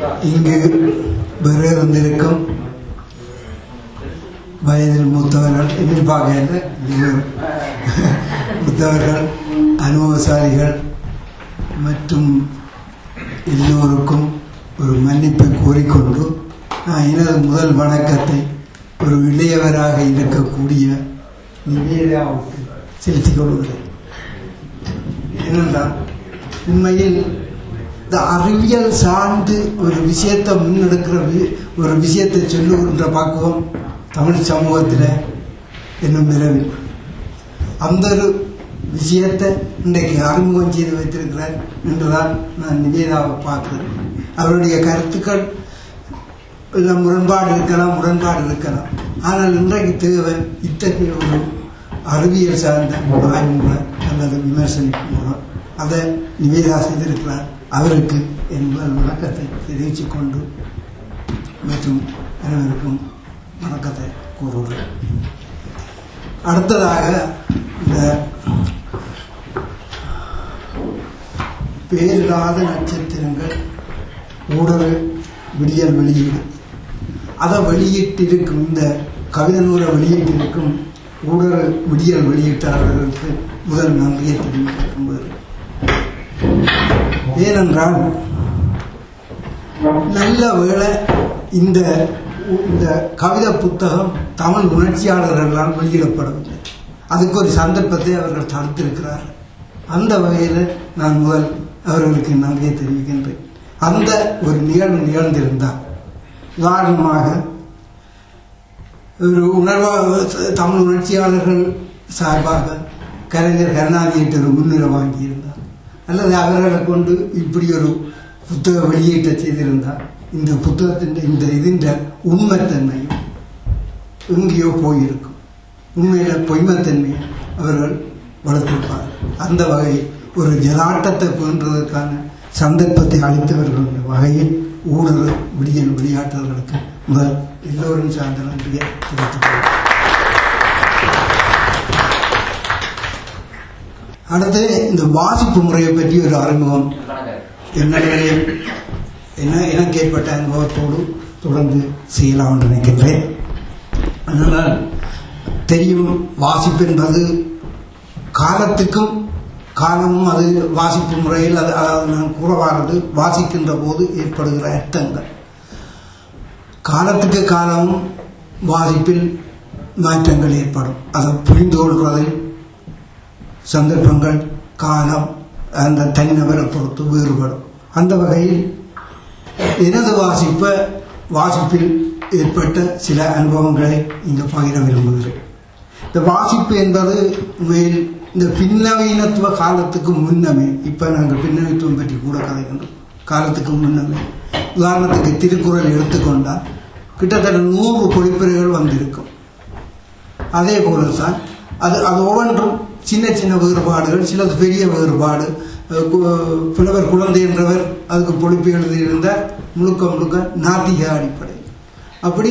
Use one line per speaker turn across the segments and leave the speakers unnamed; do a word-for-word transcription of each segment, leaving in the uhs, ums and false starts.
இங்கு வேறு வந்திருக்கும் வயதில் மூத்தவர்கள் எதிர்பார்க்க மூத்தவர்கள் அனுபவசாலிகள் மற்றும் எல்லோருக்கும் ஒரு மன்னிப்பை கோரிக்கொண்டு நான் எனது முதல் வணக்கத்தை ஒரு இளையவராக இருக்கக்கூடிய நிவேதாவுக்கு செலுத்திக் கொள்கிறேன். ஏனென்றால் உண்மையில் இந்த அறிவியல் சார்ந்து ஒரு விஷயத்தை முன்னெடுக்கிற ஒரு விஷயத்தை சொல்லுகின்ற பக்குவம் தமிழ் சமூகத்தில் இன்னும் நிலவில். அந்த ஒரு விஷயத்தை இன்றைக்கு அறிமுகம் செய்து வைத்திருக்கிறார் என்றுதான் நான் நிவேதாவை பார்க்கிறேன். அவருடைய கருத்துக்கள் எல்லாம் முரண்பாடு இருக்கலாம் முரண்பாடு இருக்கலாம் ஆனால் இன்றைக்கு தேவை இத்தகைய ஒரு அறிவியல் சார்ந்த ஆய்வு முறை அல்லது விமர்சனிப்பு முறை அதை நிவேதா செய்திருக்கிறார். அவருக்கு என்பது வணக்கத்தை தெரிவித்துக் கொண்டு மற்றும் அனைவருக்கும் வணக்கத்தை கூறுகிறேன். அடுத்ததாக இந்த பேரிடாத நட்சத்திரங்கள் ஊடக விடியல் வெளியீடு அதை வெளியிட்டிருக்கும் இந்த கவிதை நூலை வெளியிட்டிருக்கும் ஊடக விடியல் வெளியிட்டாளர்களுக்கு முதல் நன்றியை தெரிவித்திருக்கும்போது, ஏனென்றால் நல்ல வேளை இந்த இந்த கவிதை புத்தகம் தமிழ் உணர்ச்சியாளர்களால் வெளியிடப்படவில்லை. அதுக்கு ஒரு சந்தர்ப்பத்தை அவர்கள் தடுத்திருக்கிறார்கள். அந்த வகையில் நான் முதல் அவர்களுக்கு நன்றியை தெரிவிக்கின்றேன். அந்த ஒரு நிகழ்வு நிகழ்ந்திருந்தால் உதாரணமாக ஒரு உணர்வாக தமிழ் உணர்ச்சியாளர்கள் சார்பாக கலைஞர் கருணாநிதியிட்ட ஒரு முன்னுரை வாங்கியிருந்தார் அல்லது அவர்களை கொண்டு இப்படி ஒரு புத்தக வெளியீட்டை செய்திருந்தால் இந்த புத்தகத்தின் இந்த ഇതിന്റെ உண்மைத்தன்மையும் எங்கேயோ போயிருக்கும். உண்மையில பொய்மைத்தன்மையை அவர்கள் வளர்த்திருப்பார்கள். அந்த வகையில் ஒரு ஜலாட்டத்தை போன்றதற்கான சந்தர்ப்பத்தை அளித்தவர்கள் வகையில் ஊடக விடியல் விளையாட்டர்களுக்கு முதல் எல்லோரும் சார்ந்த நன்றியை தெரிவித்துக் அடுத்து இந்த வாசிப்பு முறையை பற்றி ஒரு அறிமுகம் என்னிடையே என்ன எனக்கு ஏற்பட்ட அனுபவத்தோடு தொடர்ந்து செய்யலாம் என்று நினைக்கின்றேன். அதனால் தெரியும், வாசிப்பு என்பது காலத்துக்கும் காலமும் அது வாசிப்பு முறையில் அது நான் கூறவானது வாசிக்கின்ற போது ஏற்படுகிற அர்த்தங்கள் காலத்துக்கு காலமும் வாசிப்பில் மாற்றங்கள் ஏற்படும். அதை புரிந்து கொள்வதில் சந்தர்ப்பங்கள் காலம் அந்த தனிநபரை பொறுத்து வேறுபடும். அந்த வகையில் எனது வாசிப்ப வாசிப்பில் ஏற்பட்ட சில அனுபவங்களை இங்கு பகிர விரும்புகிறேன். இந்த வாசிப்பு என்பது உண்மையில் இந்த பின்னவீனத்துவ காலத்துக்கு முன்னமே, இப்ப நாங்கள் பின்னவீனத்துவம் பற்றி கூட கதைக்கின்றோம், காலத்துக்கு முன்னமே உதாரணத்துக்கு திருக்குறள் எடுத்துக்கொண்டால் கிட்டத்தட்ட நூறு பொழிப்புரைகள் வந்திருக்கும். அதே போலதான் அது அது ஒவ்வொன்றும் சின்ன சின்ன வேறுபாடுகள், சிலது பெரிய வேறுபாடு. புலவர் குழந்தை என்றவர் அதுக்கு பொழிப்பு எழுதியிருந்தார் முழுக்க முழுக்க நாத்திக அடிப்படை. அப்படி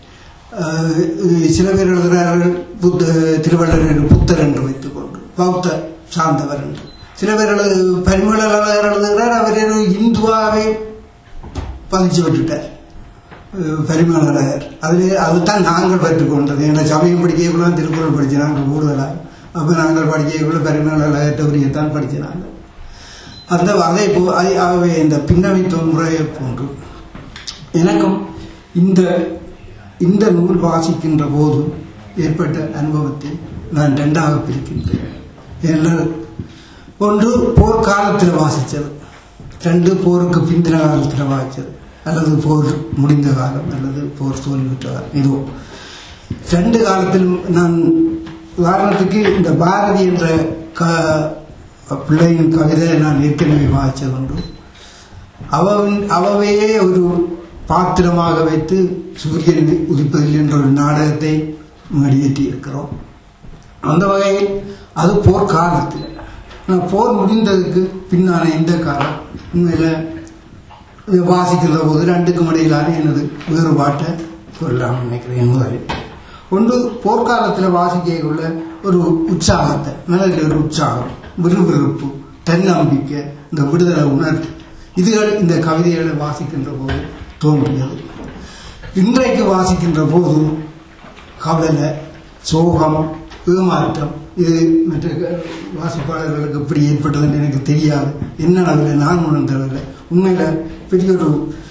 சில பேர் எழுதுகிறார்கள் புத்த திருவள்ளுவர் புத்தர் என்று வைத்துக் கொண்டு பௌத்த சார்ந்தவர் என்று. சில பேர் பரிமளர் எழுதுகிறார், அவர் இந்துவாவே பதிச்சு விட்டுட்டார் பரிமளர். அதுவே அதுதான் நாங்கள் பெற்றுக்கொண்டது. என்ற சமயம் படிக்கக்குள்ள திருக்குறள் படிச்சு நாங்கள் கூடுதலாக அப்போ நாங்கள் படிக்கக்குள்ள பரிமளர் உரியத்தான் படிச்சினாங்க. அந்த அதே போ ஆகவே இந்த பின்னவித்துவ முறையை போன்று எனக்கும் இந்த இந்த நூல் வாசிக்கின்ற போது ஏற்பட்ட அனுபவத்தை நான் ரெண்டாக பிரிக்கின்றேன். ஏனென்றால் ஒன்று போர்க்காலத்தில் வாசித்தது, ரெண்டு போருக்கு பிந்தின காலத்தில் வாசித்தது, அல்லது போர் முடிந்த காலம் அல்லது போர் தோல்வியுற்ற காலம். இதோ ரெண்டு காலத்தில் நான் உதாரணத்துக்கு இந்த பாரதி என்ற க பிள்ளையின் கவிதை நான் ஏற்கனவே வாசித்தது உண்டு. அவன் அவவையே ஒரு பாத்திரமாக வைத்து சூரியன் உதிப்பதில் என்ற ஒரு நாடகத்தை மேடியேற்றி இருக்கிறோம். அந்த வகையில் அது போர்க்காலத்தில், போர் முடிந்ததுக்கு பின்னான இந்த காலம் உண்மையில வாசிக்கிற போது ரெண்டுக்கும் இடையிலான எனது வேறுபாட்டை சொல்லலாம் நினைக்கிறேன். முதலில் ஒன்று, போர்க்காலத்தில் வாசிக்கக்குள்ள ஒரு உற்சாகத்தை, மனதில் ஒரு உற்சாகம், விறுவிறுப்பு, தன்னம்பிக்கை, இந்த விடுதலை உணர்வு இதுகள் இந்த கவிதைகளை வாசிக்கின்ற போது தோன்றியது. இன்றைக்கு வாசிக்கின்ற போது கவலை, சோகம், ஏமாற்றம் இது மற்ற வாசிப்பாளர்களுக்கு எப்படி ஏற்பட்டதுன்னு எனக்கு தெரியாது. என்ன அளவில் நான் உணர்ந்ததில்லை. உண்மையில பெரிய ஒரு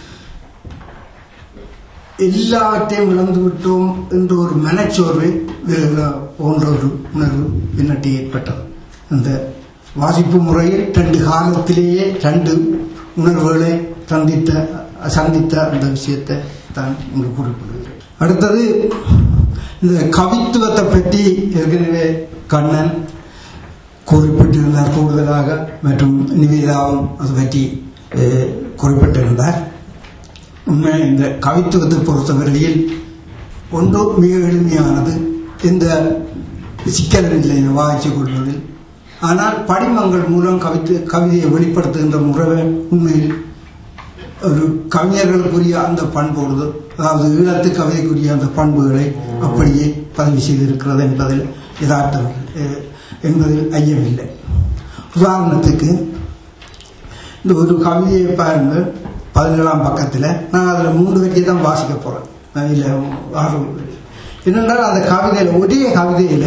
எல்லாத்தையும் இழந்து விட்டோம் என்ற ஒரு மனச்சோர்வை போன்ற ஒரு உணர்வு பின்னட்டி ஏற்பட்டது. அந்த வாசிப்பு முறையில் ரெண்டு காலத்திலேயே ரெண்டு உணர்வுகளை சந்தித்த சந்தித்த அந்த விஷயத்தை தான் இங்கு குறிப்பிடுகிறேன். அடுத்தது இந்த கவித்துவத்தை பற்றி ஏற்கனவே கண்ணன் குறிப்பிட்டிருந்தார் கூடுதலாக, மற்றும் நிவேதாவும் அது பற்றி குறிப்பிட்டிருந்தார். உண்மை இந்த கவித்துவத்தை பொறுத்தவரையில் ஒன்று மிக எளிமையானது, இந்த சிக்கல் நிலையை வாய்ச்சிக் கொள்வதில். ஆனால் படிமங்கள் மூலம் கவித்து கவிதையை வெளிப்படுத்துகின்ற முறை உண்மையில் ஒரு கவிஞர்களுக்குரிய அந்த பண்போடு, அதாவது ஈழத்து கவிதைக்குரிய அந்த பண்புகளை அப்படியே பதிவு செய்திருக்கிறது என்பதில் யதார்த்தம் என்பதில் ஐயமில்லை. உதாரணத்துக்கு இந்த ஒரு கவிதையை பாருங்கள், பதினேழாம் பக்கத்தில் நான் அதில் மூன்று வரியை தான் வாசிக்க போகிறேன். இல்லை ஆறு என்னென்றால் அந்த கவிதையில் ஒரே கவிதையில்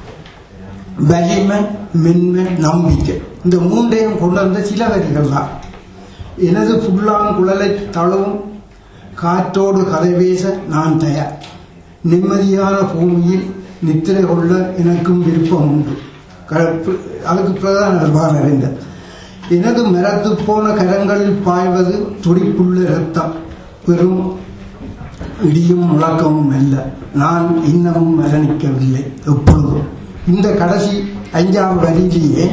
வலிமை, மென்மை, நம்பிக்கை இந்த மூன்றையும் கொண்டு வந்த சில வரிகள் தான். எனது புல்லாங்குழலை தழுவும் காற்றோடு கதை பேச நான் தயார், நிம்மதியான பூமியில் நித்திரை கொள்ள எனக்கும் விருப்பம் உண்டு. அதுக்கு பிரதான அறிந்த எனது மரத்து போன கரங்களில் பாய்வது துடிப்புள்ள இரத்தம், பெரும் இடியும் முழக்கமும் அல்ல, நான் இன்னமும் மரணிக்கவில்லை எப்பொழுதும். இந்த கடைசி அஞ்சாவது வரியிலேயே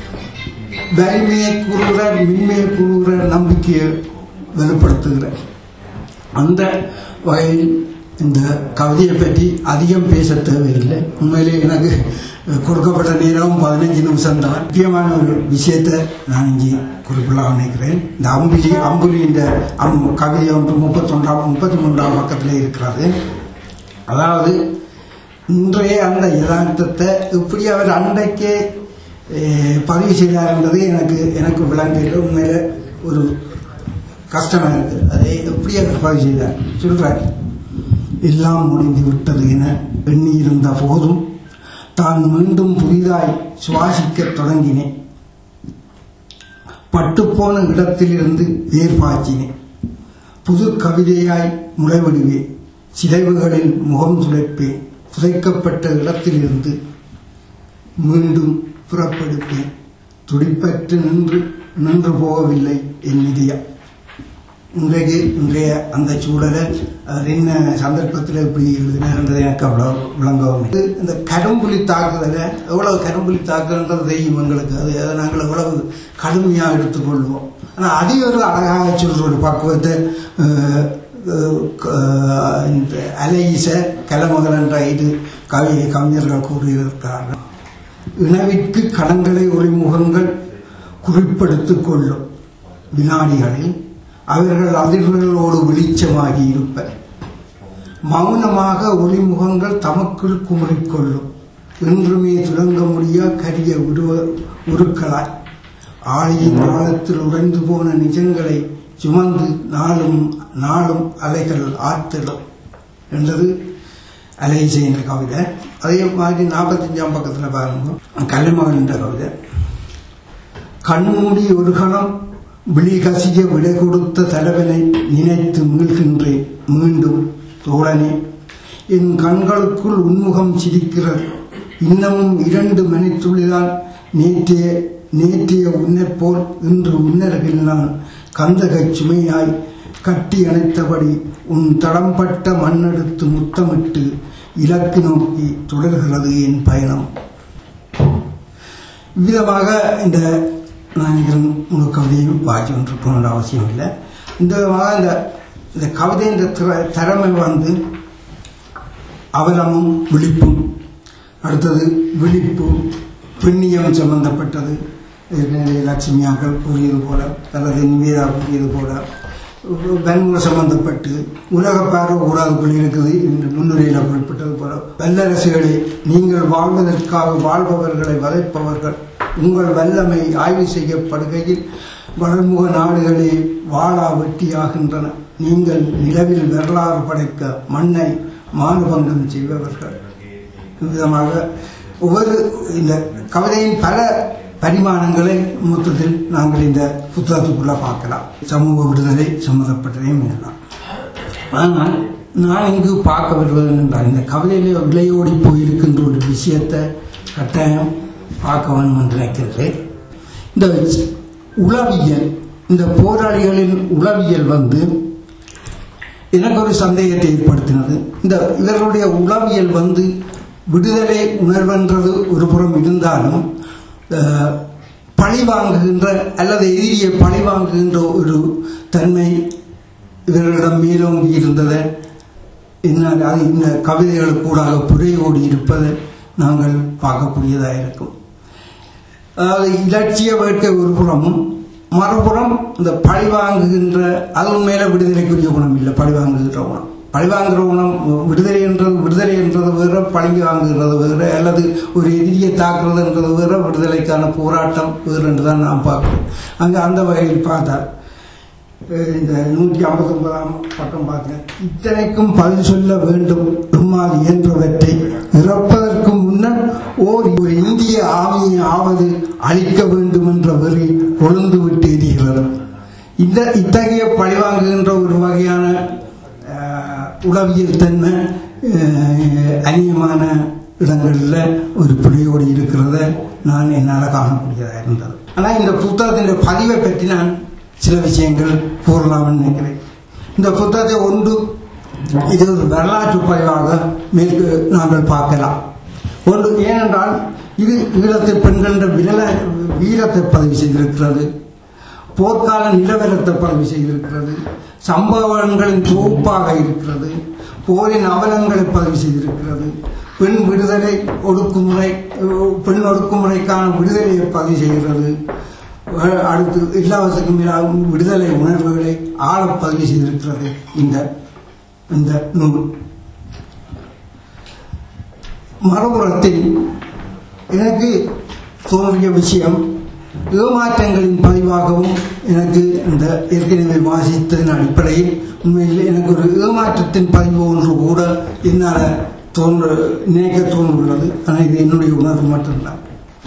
வலிமையை கூறுகிற, மின்மையை கூறுகிற, நம்பிக்கையை வெளிப்படுத்துகிற அந்த வகையில் இந்த கவிதையை பற்றி அதிகம் பேச தேவையில்லை. உண்மையிலே எனக்கு கொடுக்கப்பட்ட நேரம் பதினஞ்சு நிமிஷம் தான். முக்கியமான ஒரு விஷயத்தை நான் இங்கே குறிப்பிடலாம் நினைக்கிறேன். இந்த அம்புலி அம்புலி இந்த கவிதை ஒன்று முப்பத்தொன்றாம் முப்பத்தி மூன்றாம் பக்கத்தில் இருக்கிறது. அதாவது இன்றைய அந்த யதார்த்தத்தை எப்படி அவர் அன்றைக்கே பதிவு செய்தார் என்பது எனக்கு எனக்கு விளங்கல. உண்மையில ஒரு கஷ்டமாக இருக்குது. அதை எப்படி அவர் பதிவு செய்தார் சொல்றார். எல்லாம் முடிந்து விட்டது என எண்ணியிருந்த போதும் தான் மீண்டும் புதிதாய் சுவாசிக்க தொடங்கினேன். பட்டுப்போன இடத்திலிருந்து வேர்பாய்ச்சினேன். புது கவிதையாய் முளைவிடுவேன். சிதைவுகளில் முகம் துடைப்பேன். புதைக்கப்பட்ட இடத்திலிருந்து மீண்டும் புறப்படுப்பேன். துடிப்பற்று நின்று நின்று போகவில்லை என் இதயம். இன்றைக்கு இன்றைய அந்த சூழலை என்ன சந்தர்ப்பத்தில் இப்படி எழுதினது எனக்கு அவ்வளோ விளங்கவும். இந்த கரும்புலி தாக்குதலை எவ்வளவு கரும்புலி தாக்குன்றது தெரியும் எங்களுக்கு. அது அதை நாங்கள் எவ்வளவு கடுமையாக எடுத்துக்கொள்வோம். ஆனால் அதே ஒரு அழகாக சொல்ற ஒரு பக்குவத்தை இந்த அலையிச கலமகள் என்ற இது கவி கவிஞர்கள் கூறியிருக்கிறார்கள். இனவிற்கு கடன்களை ஒளிமுகங்கள் குறிப்பெடுத்துக் கொள்ளும் வினாடிகளில் அவர்கள் அதிர்வுகளோடு வெளிச்சமாகி இருப்பர். மௌனமாக ஒளிமுகங்கள் தமக்குள் குமரிக்கொள்ளும். என்றுமே துலங்க முடியா கரிய உருவ உருக்களாய் ஆழியின் ஆழத்தில் உறைந்து போன நிஜங்களை சுமந்து நாளும் நாளும் அலைகள் ஆற்றிடும் என்றது அலைசை என்ற கவிதை. அதே மாதிரி நாற்பத்தஞ்சாம் பக்கத்தில் பாருங்க கலைமகன் என்ற கவிதை. கண்மூடி ஒரு கணம் விழி கசிய விடை கொடுத்த தலைவனை நினைத்து மீள்கின்றேன் மீண்டும் தோழனே. என் கண்களுக்குள் உன்முகம் சிரிக்கிறது. இன்னமும் இரண்டு மணித்துளிதான் நேற்றைய நேற்றைய உன்னை போல் இன்று உன்னருகில் நான் கந்தகை சுமையாய் கட்டி அணைத்தபடி உன் தடம்பட்ட மண்ணெடுத்து முத்தமிட்டு இலக்கு நோக்கி தொடர்கிறது என் பயணம். விதமாக இந்த நான் முழு கவிதையும் வாய்ச்சி கொண்டிருக்கணுன்ற அவசியம் இல்லை. இந்த விதமாக இந்த இந்த கவிதைன்ற திறமை வந்து அவலமும் விழிப்பும். அடுத்தது விழிப்பு பெண்ணியம் சம்பந்தப்பட்டது. லட்சுமியாக்கள் கூறியது போல அல்லது நிவேதா கூறியது போல வன்முறை சம்பந்தப்பட்டு உலக பார்வை ஊடகங்கள் இருக்குது என்று முன்னுரையில் குறிப்பிட்டது போல வல்லரசுகளே, நீங்கள் வாழ்வதற்காக வாழ்பவர்களை வதைப்பவர்கள். உங்கள் வல்லமை ஆய்வு செய்யப்படுகையில் வளர்முக நாடுகளே வாழா வெட்டியாகின்றன. நீங்கள் நிலவில் வரலாறு படைக்க மண்ணை மானுபங்கம் செய்பவர்கள். விதமாக ஒவ்வொரு இந்த கவிதையின் பல பரிமாணங்களை மொத்தத்தில் நாங்கள் இந்த புத்தகத்துக்குள்ள பார்க்கலாம். சமூக விடுதலை சம்பந்தப்பட்டதையும் எல்லாம். ஆனால் நான் இங்கு பார்க்க வருவது என்றால் இந்த கவிதையில விளையோடி போயிருக்கின்ற ஒரு விஷயத்தை கட்டாயம் பார்க்க வேண்டும் என்று நினைக்கின்றேன். இந்த உளவியல், இந்த போராளிகளின் உளவியல் வந்து எனக்கு ஒரு சந்தேகத்தை ஏற்படுத்தினது. இந்த இவர்களுடைய உளவியல் வந்து விடுதலை உணர்வென்றது ஒரு புறம் இருந்தாலும் பழி வாங்குகின்ற அல்லது எதிரியை பழி வாங்குகின்ற ஒரு தன்மை இவர்களிடம் மேலோங்கி இருந்ததை என்னால் அது இந்த கவிதைகளுக்கூடாக புரையோடி இருப்பதை நாங்கள் பார்க்கக்கூடியதாக இருக்கும். அதாவது இலட்சிய வேட்கை ஒரு புறமும், மறுபுறம் இந்த பழி வாங்குகின்ற அது மேல விடுதலைக்குரிய குணம் இல்லை. பழி வாங்குகின்ற குணம், பழி வாங்குகிற குணம் விடுதலை என்றது விடுதலை என்றது வேற, பழி வாங்குகிறது வேற, அல்லது ஒரு எதிரியை தாக்குறதுன்றது வேற, விடுதலைக்கான போராட்டம் வேறு என்றுதான் நாம் பார்க்கிறோம். அங்கே அந்த வகையில் பார்த்தால் இந்த நூற்றி ஐம்பத்தி ஒன்பதாம் பக்கம் பார்த்தேன். இத்தனைக்கும் பதில் சொல்ல வேண்டும் எம்மால் இயன்றவற்றை இறப்பதற்கு முன்னர் ஓர் ஒரு இந்திய ஆவியை ஆவது அழிக்க வேண்டும் என்ற வெறி கொழுந்து விட்டு எரிகிறது. இந்த இத்தகைய பழிவாங்குகின்ற ஒரு வகையான உளவியல் தன்மை அந்நியமான இடங்களில் ஒரு பிழையோடு இருக்கிறத நான் என்னால் காணக்கூடியதாக இருந்தது. ஆனால் இந்த புத்தகத்தின் பதிவை பற்றி நான் சில விஷயங்கள் கூறலாம் நினைக்கிறேன். இந்த புத்தகத்தை ஒன்று இது ஒரு வரலாற்று பதிவாக மேற்கு நாங்கள் பார்க்கலாம். ஒன்று ஏனென்றால் இது ஈழத்து பெண்களின் விரல வீரத்தை பதிவு செய்திருக்கிறது, போர்க்கால நிலவரத்தை பதிவு செய்திருக்கிறது, சம்பவங்களின் தொகுப்பாக இருக்கிறது, போரின் அவலங்களை பதிவு செய்திருக்கிறது, பெண் விடுதலை ஒடுக்குமுறை பெண் ஒடுக்குமுறைக்கான விடுதலையை பதிவு செய்கிறது, அடுத்து எல்லாவற்றுக்கும் மேலாகவும் விடுதலை உணர்வுகளை ஆழ பதிவு செய்திருக்கிறது இந்த இந்த நூல். மறுபுறத்தில் எனக்கு தோன்றிய விஷயம் ஏமாற்றங்களின் பதிவாகவும் எனக்கு இந்த ஏற்கனவே வாசித்ததன் அடிப்படையில் உண்மையில் எனக்கு ஒரு ஏமாற்றத்தின் பதிவு ஒன்று கூட என்னால் தோன்று நினைக்க தோன்றுள்ளது. ஆனால் இது என்னுடைய உணர்வு மட்டும்தான்.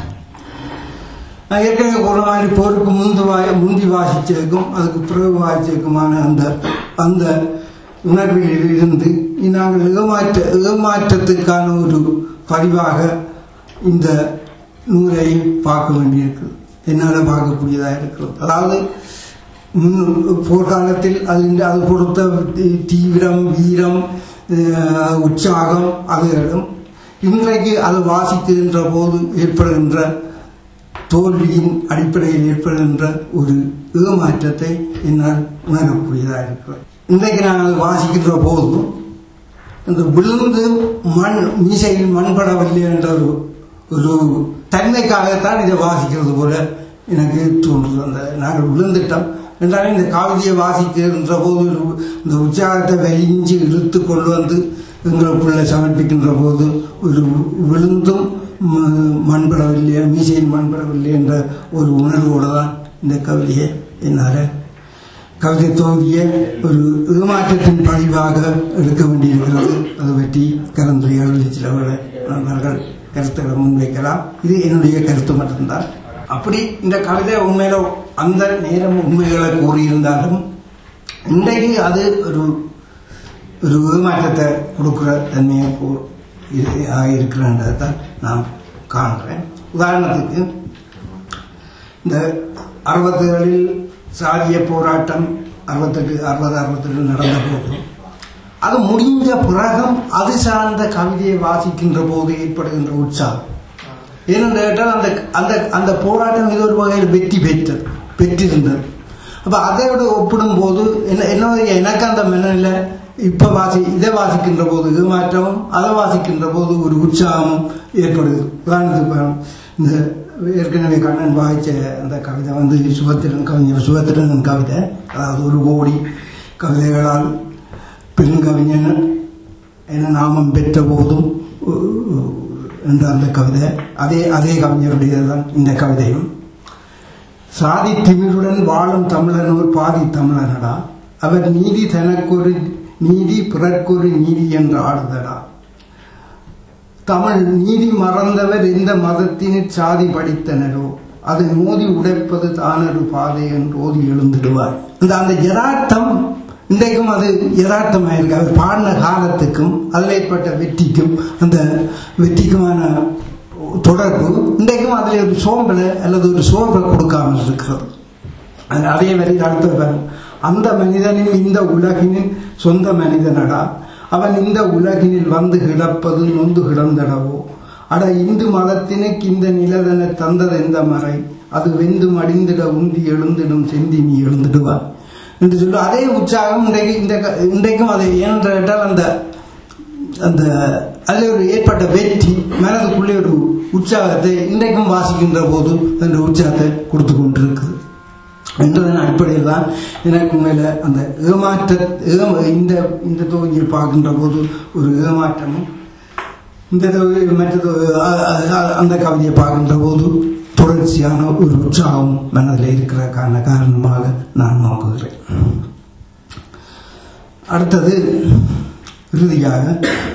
ஏற்கனவே ஒரு மாதிரி போருக்கு முந்து வா முந்தி வாசிச்சிருக்கும் அதுக்கு பிறகு வாசிச்சிருக்குமான அந்த அந்த உணர்வில் இருந்து நாங்கள் ஏமாற்ற ஏமாற்றத்திற்கான ஒரு பதிவாக இந்த நூலை பார்க்க வேண்டியிருக்கு, என்னால் பார்க்கக்கூடியதாக இருக்கிறது. அதாவது போர்க்காலத்தில் அது அது கொடுத்த தீவிரம், வீரம், உற்சாகம் அதுகளும் இன்றைக்கு அது வாசிக்கின்ற போது ஏற்படுகின்ற தோல்வியின் அடிப்படையில் ஏற்படுகின்ற ஒரு ஏமாற்றத்தை என்னால் உணரக்கூடியதாக இருக்கிறது. இன்றைக்கு நான் அதை வாசிக்கின்ற போது இந்த விழுந்து மண் மீசையில் மண்படவில்லை என்ற ஒரு ஒரு தன்மைக்காகத்தான் இதை வாசிக்கிறது போல எனக்கு தோன்றுது. அந்த நாங்கள் விழுந்துட்டோம் என்றாலும் இந்த காவிரியை வாசிக்கின்ற போது இந்த உற்சாகத்தை வெளிஞ்சு இழுத்து கொண்டு வந்து எங்களுக்குள்ள சமர்ப்பிக்கின்ற போது ஒரு விழுந்தும் மண்படவில்லை, மீசையில் மண்படவில்லை என்ற ஒரு உணர்வோடு தான் இந்த கவிதையை என்னால் கவிதை தோன்றிய ஒரு ஏமாற்றத்தின் பதிவாக எடுக்க வேண்டியிருக்கிறது. அதை பற்றி கலந்துரையாடல் சில நண்பர்கள் கருத்துக்களை முன்வைக்கலாம். இது என்னுடைய கருத்து மட்டும்தான். அப்படி இந்த கவிதை உண்மையில அந்த நேரம் உண்மைகளை கூறியிருந்தாலும் இன்றைக்கு அது ஒரு ஒரு ஏமாற்றத்தை கொடுக்குற தன்மையை இருக்கிறன்றதை தான் நான் காண்கிறேன். உதாரணத்துக்கு இந்த அறுபத்துகளில் சாதிய போராட்டம் அறுபத்தெட்டு அறுபது அறுபத்தெட்டு நடந்த போது அது முடிஞ்ச பிறகும் அது சார்ந்த கவிதையை வாசிக்கின்ற போது ஏற்படுகின்ற உற்சாகம் ஏனென்று கேட்டால் அந்த அந்த அந்த போராட்டம் இது ஒரு வகையில் வெற்றி பெற்றது பெற்றிருந்தது. அப்போ அதையோடு ஒப்பிடும் போது என்ன என்ன எனக்கு அந்த மனநிலை இப்ப வாசி இதை வாசிக்கின்ற போது ஏமாற்றமும் அதை வாசிக்கின்ற போது ஒரு உற்சாகமும் ஏற்படுது. உதாரணத்துக்கு இந்த ஏற்கனவே கண்ணன் வாய்ச்ச அந்த கவிதை வந்து சுபத்திரன் கவிஞர் சுபத்திரன் கவிதை, அதாவது ஒரு கோடி கவிதைகளால் பெருங்கவிஞன் என நாமம் பெற்ற போதும் என்ற அந்த கவிதை அதே அதே கவிஞருடையதுதான் இந்த கவிதையும். சாதி திமிருடன் வாழும் தமிழனோர் பாதி தமிழனடா, அவர் நீதி தனக்கொரு நீதி பிறர்க்கொரு நீதி என்று ஆடுதடா. தமிழ் நீதி மறந்தவர் எந்த மதத்தினர் சாதி படித்தனரோ, அதை மோதி உடைப்பது தானொரு பாதை என்று ஓதி எழுந்துடுவார். இந்த அந்த யதார்த்தம் இன்றைக்கும் அது யதார்த்தமாக இருக்கு. அவர் பாடின காலத்துக்கும் அதில் ஏற்பட்ட வெற்றிக்கும் அந்த வெற்றிக்குமான தொடர்பு இன்றைக்கும் அதில் ஒரு சோம்பலை அல்லது ஒரு சோர்வை கொடுக்காமல் இருக்கிறது. அதே வரை அடுத்த அந்த மனிதனின் இந்த உலகினின் சொந்த மனிதனடா, அவன் இந்த உலகினில் வந்து கிடப்பது நொந்து கிடந்தடவோ, அட இந்து மதத்தினுக்கு இந்த நிலதன தந்தது எந்த மறை, அது வெந்து மடிந்திட உந்தி எழுந்திடும் செந்தி நீ எழுந்துடுவார் என்று சொல்லி அதே உற்சாகம் இன்றைக்கு இந்த இன்றைக்கும் அதை ஏனென்றால் அந்த அந்த அதில் ஒரு ஏற்பட்ட வெற்றி மனதுக்குள்ளே ஒரு உற்சாகத்தை இன்றைக்கும் வாசிக்கின்ற போது அந்த உற்சாகத்தை கொடுத்து கொண்டிருக்குது என்றதன் அடிப்படையில் தான் எனக்கு மேல அந்த ஏமாற்ற இந்த இந்த தொகுதியை பார்க்கின்ற போது ஒரு ஏமாற்றமும், இந்த மற்ற அந்த கவிதையை பார்க்கின்ற போது தொடர்ச்சியான ஒரு உற்சாகம் மனதில் இருக்கிற காரண காரணமாக நான் நோக்குகிறேன். அடுத்தது இறுதியாக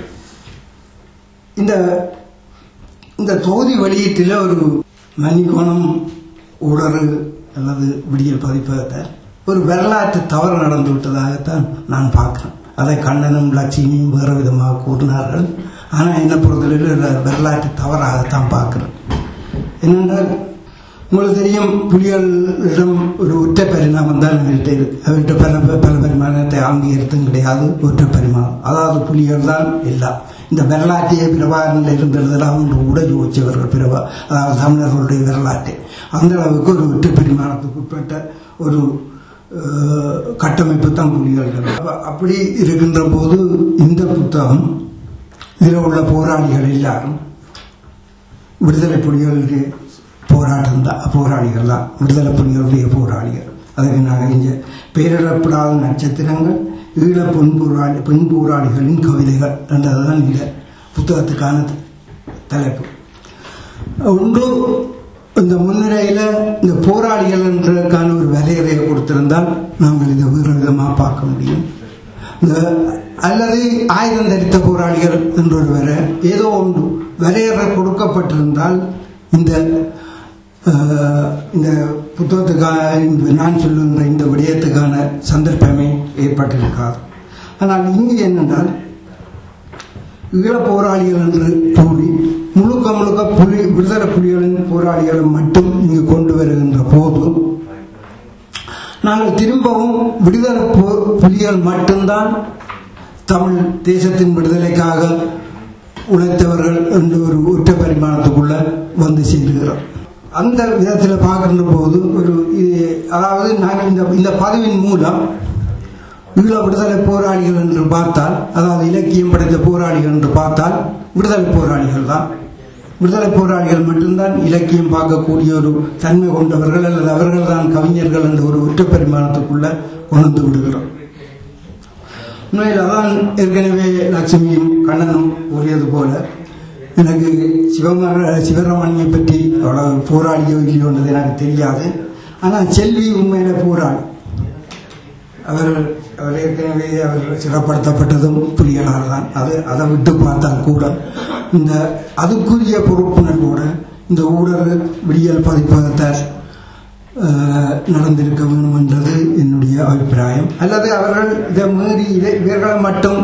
இந்த இந்த தொகுதி வெளியீட்டில் ஒரு மணிக்கோணம் ஊடறு அல்லது விடியல் பதிப்பகத்தை ஒரு வரலாற்று தவறு நடந்து விட்டதாகத்தான் நான் பார்க்கிறேன். அதை கண்ணனும் லட்சுமியும் வேறு விதமாக கூறினார்கள். ஆனால் என்ன பொறுத்தவரையில் வரலாற்று தவறாகத்தான் பார்க்கிறேன். என்னென்றால் உங்களுக்கு தெரியும், புலிகளிடம் ஒரு ஒற்றை பரிணாமம் தான் அவர்கிட்ட இருக்கு. அவர்கிட்ட பல பல பரிமாணத்தை அங்கீகரித்தும் கிடையாது. ஒற்றை பரிமாணம், அதாவது புலிகள் தான் எல்லாம். இந்த வரலாற்றையே பிரபாகரனில் இருந்ததெல்லாம் அவங்க உடல் வச்சவர்கள் பிரபா, அதாவது தமிழர்களுடைய வரலாற்றை அந்த அளவுக்கு ஒரு ஒற்றை பரிமாணத்துக்கு உட்பட்ட ஒரு கட்டமைப்பு தான் புலிகள். அப்படி இருக்கின்ற போது இந்த புத்தகம் இதில் உள்ள போராளிகள் எல்லாரும் விடுதலை புலிகளுடைய போராட்டம் தான், போராளிகள் தான் விடுதலை புலிகளுடைய போராளிகள். அதுக்கு நாங்கள் இங்கே பேரிடப்படாத நட்சத்திரங்கள் ஈழ பெண் போராளி பெண் போராளிகளின் கவிதைகள் என்றதுதான் இந்த புத்தகத்துக்கான தலைப்பு. ஒன்று, இந்த முன்னிலையில் இந்த போராளிகள் என்றதுக்கான ஒரு வரையறையை கொடுத்திருந்தால் நாங்கள் இதை வேறு விதமாக பார்க்க முடியும். இந்த அல்லது ஆயுதம் தரித்த போராளிகள் என்றொரு வர ஏதோ ஒன்று வரையறை கொடுக்கப்பட்டிருந்தால் இந்த இந்த புத்தகத்துக்கான நான் சொல்லுகின்ற இந்த விடயத்துக்கான சந்தர்ப்பமே ஏற்பட்டிருக்காது. ஆனால் இங்கு என்னென்றால் ஈழ போராளிகள் என்று கூறி முழுக்க முழுக்க புலி விடுதலை புலிகளின் போராளிகளை மட்டும் இங்கு கொண்டு வருகின்ற போது நாங்கள் திரும்பவும் விடுதலை புலிகள் மட்டும்தான் தமிழ் தேசத்தின் விடுதலைக்காக உழைத்தவர்கள் என்று ஒரு ஒற்றை பரிமாணத்துக்குள்ள வந்து சேர்கிறோம். அந்த விதத்தில் பார்க்கின்ற போது ஒரு அதாவது நாங்கள் இந்த இந்த பதிவின் மூலம் ஈழ விடுதலை போராளிகள் என்று பார்த்தால், அதாவது இலக்கியம் படைத்த போராளிகள் என்று பார்த்தால் விடுதலை போராளிகள் தான். விடுதலை போராளிகள் மட்டும்தான் இலக்கியம் பார்க்கக்கூடிய ஒரு தன்மை கொண்டவர்கள் அல்லது அவர்கள் தான் கவிஞர்கள் என்ற ஒரு ஒற்றை பரிமாணத்துக்குள்ள கொண்டு விடுகிறோம். உண்மையில் அதான் ஏற்கனவே லட்சுமியும் கண்ணனும் கூறியது போல எனக்கு சிவமர சிவராமணியை பற்றி அவ்வளவு போராடியோ இல்லையோன்றது எனக்கு தெரியாது. ஆனால் செல்வி உண்மையில போராடி அவர் அவர் ஏற்கனவே அவர் சிறப்படுத்தப்பட்டதும் புலிகளால் தான். அது அதை விட்டு பார்த்தால் கூட இந்த அதுக்குரிய பொறுப்புணர்வோட இந்த ஊடக விடியல் பதிப்பகத்தார் நடந்திருக்க வேண்டும் என்றது என்னுடைய அபிப்பிராயம். அல்லது அவர்கள் இதை மீறி இதை இவர்களை மட்டும்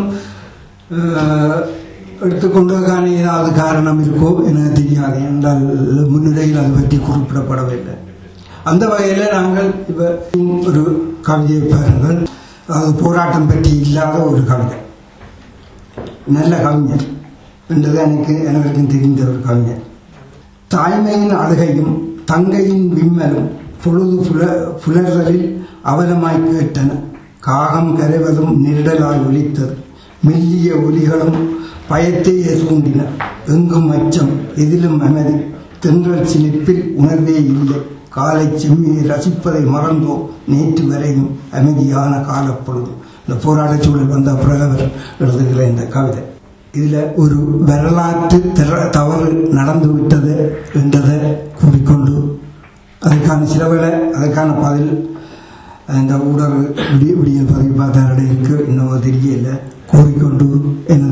எடுத்துக்கொண்டதுக்கான ஏதாவது காரணம் இருக்கோ எனக்கு தெரியாது. என்றால் முன்னிலையில் அதை பற்றி குறிப்பிடப்படவில்லை. அந்த வகையில் நாங்கள் இப்போ ஒரு கவிதையை பாருங்கள். அது போராட்டம் பற்றி இல்லாத ஒரு கவிதை, நல்ல கவிஞர் என்றது எனக்கு எனக்கும் தெரிந்த ஒரு கவிஞர். தாய்மையின் அழுகையும் தங்கையின் விம்மலும் பொழுது புல புலர்தலில் அவலமாய் கேட்டன. காகம் கரைவதும் நெருடலால் ஒலித்தது. மெல்லிய ஒலிகளும் பயத்தையே தூண்டின. எங்கும் அச்சம், எதிலும் அமைதி. தென்றல் சிலிப்பில் உணர்வே இல்லை. காலை செம்மியை ரசிப்பதை மறந்தோ நேற்று வரையும் அமைதியான காலப்பொழுது. இந்த போராட்ட சூழல் வந்த பிறகு எழுதுகிற இந்த கவிதை, இதில் ஒரு வரலாற்று தவறு நடந்து விட்டது என்றதை கூறிக்கொண்டு அதுக்கான சில வேளை அதுக்கான பதில் இந்த ஊடக விடிய விடிய பதிவு பார்த்தாரோட இருக்கு இன்னும் தெரியல கூறிக்கொண்டு